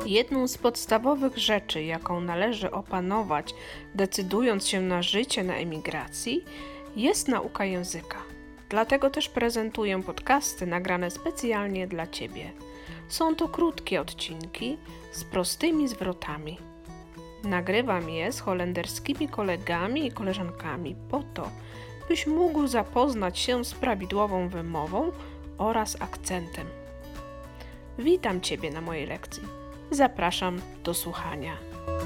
Jedną z podstawowych rzeczy, jaką należy opanować, decydując się na życie na emigracji, jest nauka języka. Dlatego też prezentuję podcasty nagrane specjalnie dla Ciebie. Są to krótkie odcinki z prostymi zwrotami. Nagrywam je z holenderskimi kolegami i koleżankami po to, byś mógł zapoznać się z prawidłową wymową oraz akcentem. Witam Ciebie na mojej lekcji. Zapraszam do słuchania.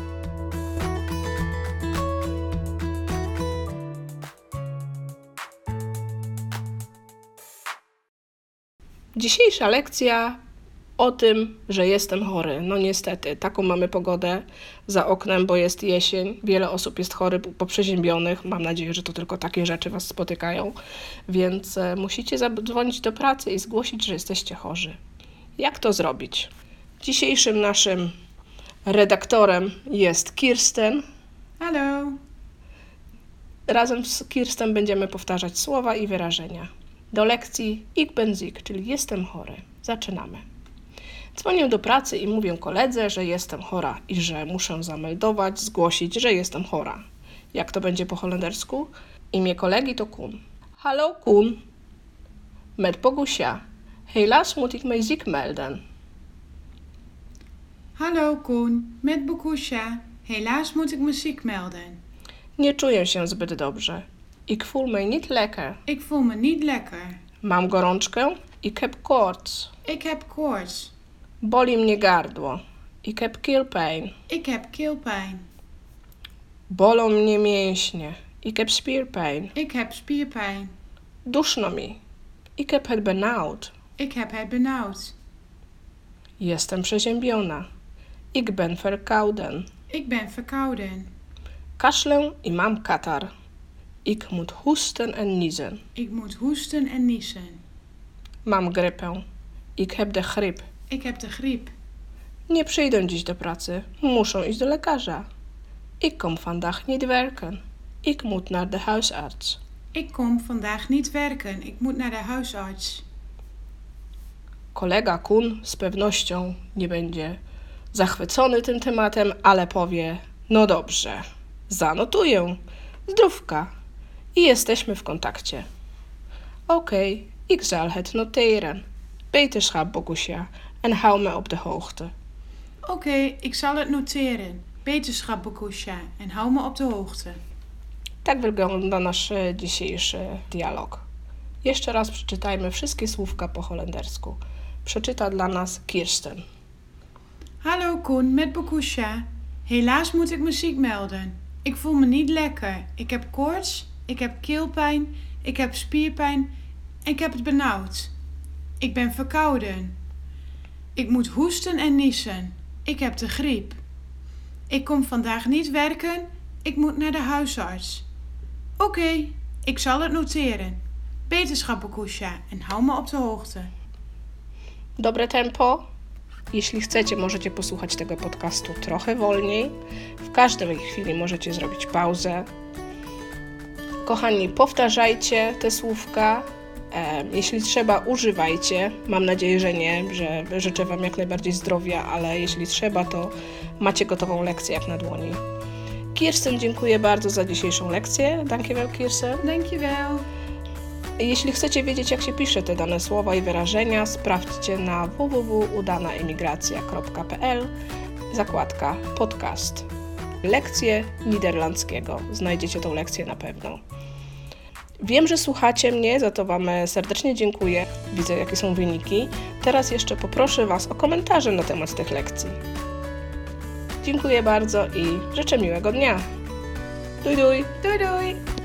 Dzisiejsza lekcja o tym, że jestem chory. No niestety, taką mamy pogodę za oknem, bo jest jesień. Wiele osób jest chorych, poprzeziębionych. Mam nadzieję, że to tylko takie rzeczy Was spotykają. Więc musicie zadzwonić do pracy i zgłosić, że jesteście chorzy. Jak to zrobić? Dzisiejszym naszym redaktorem jest Kirsten. Hallo. Razem z Kirsten będziemy powtarzać słowa i wyrażenia. Do lekcji ik ben ziek, czyli jestem chory. Zaczynamy. Dzwonię do pracy i mówię koledze, że jestem chora i że muszę zameldować, zgłosić, że jestem chora. Jak to będzie po holendersku? Imię kolegi to Koen. Hallo Koen. Met Bogusia. Helaas moet ik mij ziek melden. Hallo Koen, met Bogusia. Helaas moet ik me ziek melden. Nie czuję się zbyt dobrze. Ik voel me niet lekker. Ik voel me niet lekker. Mam gorączkę. Ik heb koorts. Ik heb koorts. Boli mnie gardło. Ik heb keelpijn. Ik heb keelpijn. Bolą mnie mięśnie. Ik heb spierpijn. Ik heb spierpijn. Duszno mi. Ik heb het benauwd. Ik heb het benauwd. Jestem przeziębiona. Ik ben verkouden. Ik ben verkouden. Kaszlę i mam katar. Ik moet hoesten en niezen. Ik moet hoesten en niezen. Mam grypę. Ik heb de griep. Ik heb de griep. Nie przyjdę dziś do pracy. Muszę iść do lekarza. Ik kom vandaag niet werken. Ik moet naar de huisarts. Ik kom vandaag niet werken. Ik moet naar de huisarts. Kolega Koen z pewnością nie będzie zachwycony tym tematem, ale powie, no dobrze, zanotuję, zdrówka i jesteśmy w kontakcie. Oké, ik zal het noteren. Beterschap, Bogusia, en hou me op de hoogte. Oké, ik zal het noteren. Beterschap, Bogusia, en hou me op de hoogte. Tak wygląda nasz dzisiejszy dialog. Jeszcze raz przeczytajmy wszystkie słówka po holendersku. Przeczyta dla nas Kirsten. Hallo Koen, met Bogusia. Helaas moet ik me ziek melden. Ik voel me niet lekker. Ik heb koorts, ik heb keelpijn, ik heb spierpijn en ik heb het benauwd. Ik ben verkouden. Ik moet hoesten en niezen. Ik heb de griep. Ik kom vandaag niet werken. Ik moet naar de huisarts. Oké, ik zal het noteren. Beterschap, Bogusia, en hou me op de hoogte. Dobre tempo. Jeśli chcecie, możecie posłuchać tego podcastu trochę wolniej. W każdej chwili możecie zrobić pauzę. Kochani, powtarzajcie te słówka. Jeśli trzeba, używajcie. Mam nadzieję, że nie, że życzę Wam jak najbardziej zdrowia, ale jeśli trzeba, to macie gotową lekcję jak na dłoni. Kirsten, dziękuję bardzo za dzisiejszą lekcję. Dankjewel, Kirsten. Dankjewel. Jeśli chcecie wiedzieć, jak się pisze te dane słowa i wyrażenia, sprawdźcie na www.udanaemigracja.pl, zakładka podcast. Lekcje niderlandzkiego. Znajdziecie tą lekcję na pewno. Wiem, że słuchacie mnie, za to Wam serdecznie dziękuję. Widzę, jakie są wyniki. Teraz jeszcze poproszę Was o komentarze na temat tych lekcji. Dziękuję bardzo i życzę miłego dnia. Doei doei! Doei doei!